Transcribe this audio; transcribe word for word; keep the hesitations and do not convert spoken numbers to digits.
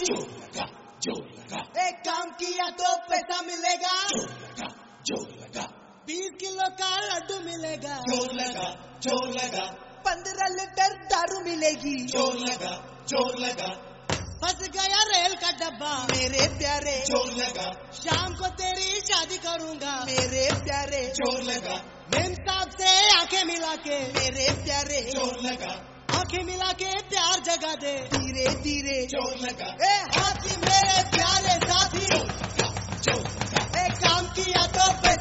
साथी, जोर लगा, जोर लगा, एक काम किया तो पैसा मिलेगा, जोर लगा, जोर लगा, बीस किलो का लड्डू मिलेगा, जोर लगा, जोर लगा, पंद्रह लीटर दारू मिलेगी, जोर लगा, जोर लगा, फंस गया रेल का डब्बा मेरे प्यारे, जोर लगा, शाम को तेरी शादी करूंगा मेरे प्यारे, जोर लगा, मेम साहब से आंखें मिला के मेरे प्यारे, जोर लगा, आंखें मिला के प्यार जगा दे धीरे धीरे, जोर लगा, ए हाथी मेरे प्यारे साथी, जोर लगा, जोर लगा, एक काम किया तो पैसा